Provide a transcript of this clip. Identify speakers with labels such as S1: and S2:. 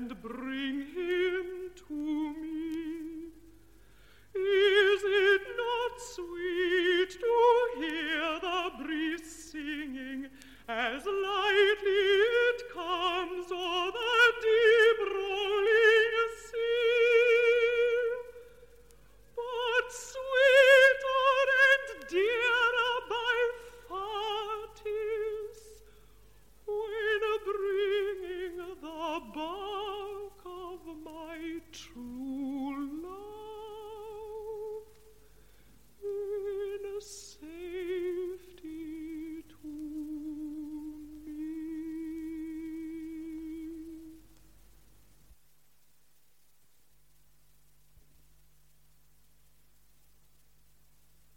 S1: and bring him to me. Is it not sweet to hear the breeze singing as lightly it comes o'er the deep rolling sea? But sweeter and dearer by far 'tis when bringing the bark of my true